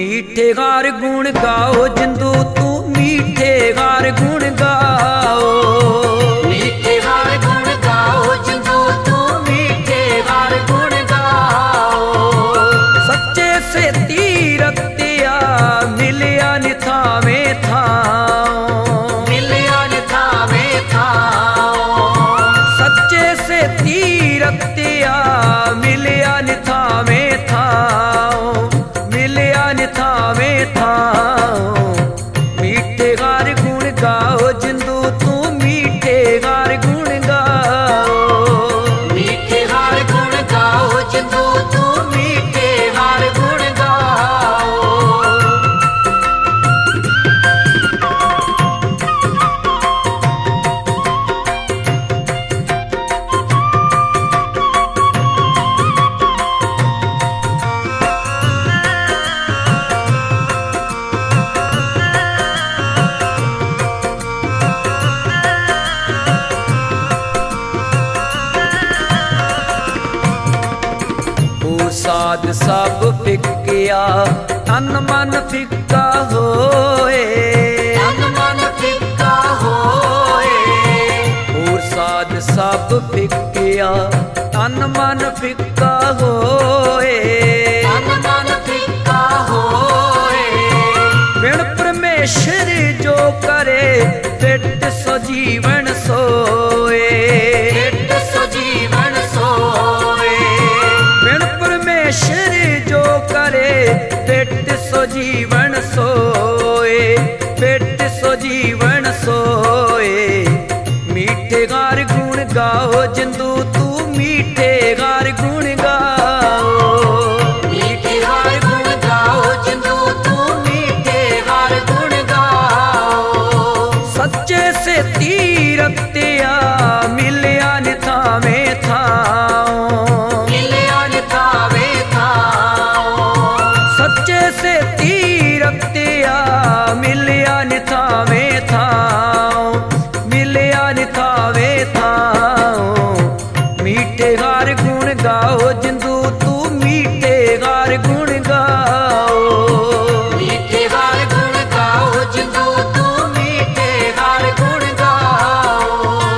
मीठे गार गुण गाओ जिंदू तू मीठे गार गुण गाओ। मीठे गार गुण गाओ जिंदू तू मीठे गार गुण गाओ। सच्चे से तीरथ दिया मिलिया निथावे थाओ। मिलिया निथावे थाओ। सच्चे से तीरथ दिया मिलिया निथावे थाओ। मिलिया निथावे थाओ। मीठे गार गुण गाओ जिंदू तू मीठे गार गुण गाओ। मीठे गार गुण गाओ जिंदू तू मीठे गार गुण गाओ। साध सब फिक्किया तन मन फिक्का होए। तन मन फिक्का होए। और साध सब फिक्किया तन मन फिक्का होए। तन मन फिक्का होए। बिन परमेश्वर जो करे फिट सजीवन सोए। फिट सजीवन सोए। बिन परमेश्वर जो करे फिट सजीवन सोए। फिट सजीवन सोए। मीठे गार गुण गाओ जिंदू तू मीठे गार गुण गाओ। मीठे गार गुण गाओ जिंदू तू मीठे गार गुण गाओ। सच्चे से तीरथ दिया मिलिया निथावे थाओ। मिलिया निथावे थाओ। सच्चे से तीरथ दिया मिलिया निथावे थाओ। मिलिया निथावे थाओ। मीठे गार गुण गाओ जिंदू तू मीठे गार गुण गाओ। मीठे गार गुण गाओ जिंदू तू मीठे गार गुण गाओ।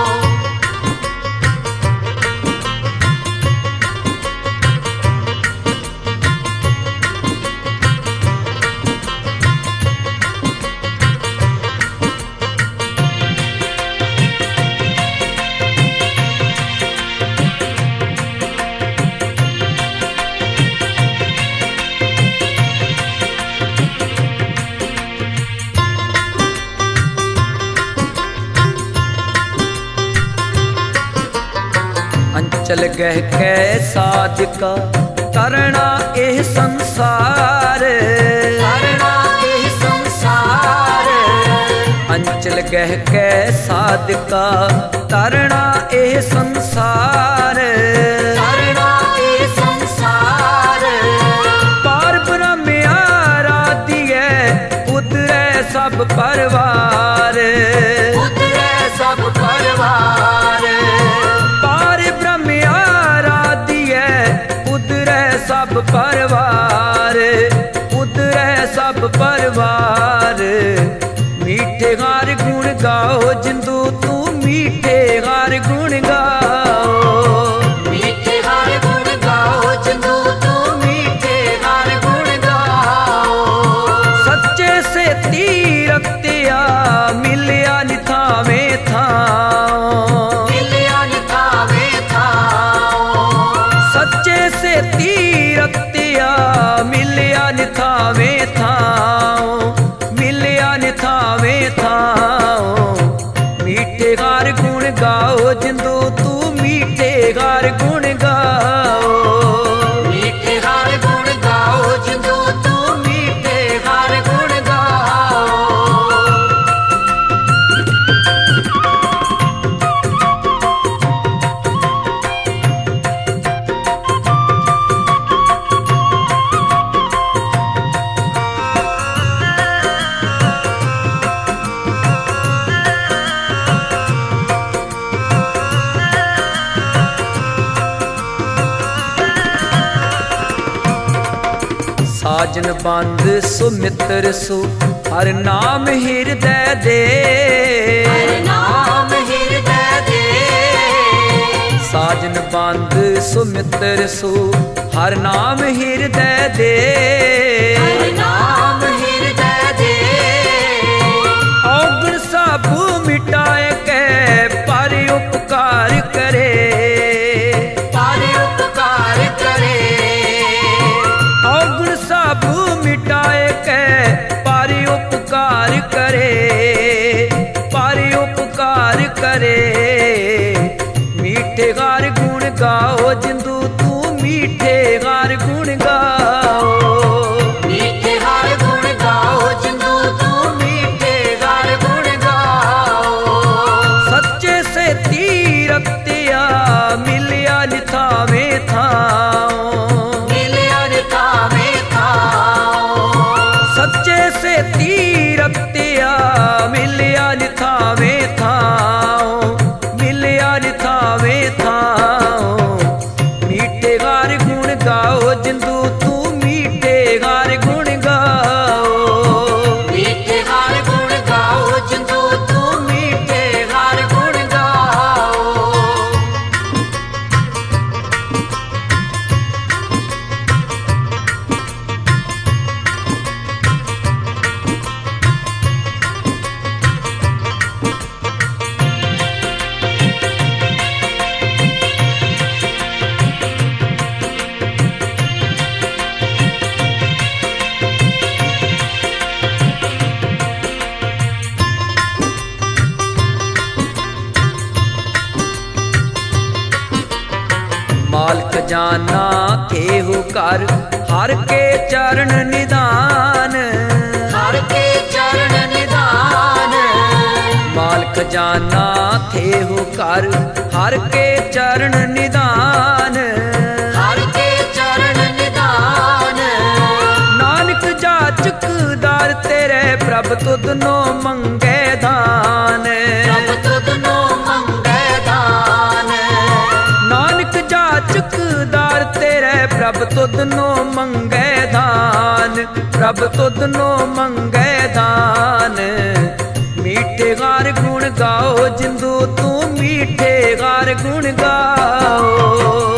अंचल गह कै साधका तरना एह संसार। तरना एह संसार। अंचल गह कै साधका तरना एह संसार। तरना एह संसार। पार ब्रह्म आराधिए उतरै सब परवार। उतरै सब परवार। पार ब्रह्म आराधिए उतरै सब परवार। उतरै सब परवार। मीठे गार गुण गाओ जिंदू तू मीठे गार गुण गाओ। मीठे गार गुण गाओ जिंदू तू मीठे गार गुण गाओ। सच्चे से तीरथ दिया मिलिया निथावे थाओ। मिलिया निथावे थाओ। सच्चे से तीरथ दिया मिलिया निथावे थाओ। मिलिया निथावे थाओ। मीठे गार गुण गाओ जिंदू तू साजन बंद सुमित्र सु हर नाम हृदय दे, हर नाम हृदय दे। साजन बंद सुमित्र सु हर नाम हृदय दे, हर नाम हृदय दे। अवगुण सब मिटाए के पर उपकार करे, पर उपकार करे। अवगुण सब मिटाए के पर उपकार करे, पर उपकार करे। मीठे गार गुण गाओ जिंदू तू मीठे गार गुण गाओ, मीठे गार गुण गाओ जिंदू तू मीठे गार गुण गाओ। सच्चे से तीरत्या मिलिया निथावे थाओ, मिलिया निथावे थाओ। सच्चे से तीरत्या मिलिया निथावे थाओ, मिलिया निथावे थाओ। मीठे गार गुण गाओ जिंदू तू मीठे गार गुण गाओ, मीठे गार गुण गाओ जिंदू तू मीठे गार गुण गाओ। मालक जाना केहू कर हर के चरण निदान, हर के चरण निदान। मालक जाना केहू कर हर के चरण निदान, हर के चरण निदान। नानक जाचकदार तेरे प्रभ तुद नो मंगे दान, प्रभ तुद नो मंगे दान। नानक जाचकदार तेरे प्रभ तुद नो मंगे दान, प्रभ तुद नो मंगे दान। मीठे गार गुण गाओ जिंदू तू मीठे गार गुण गाओ।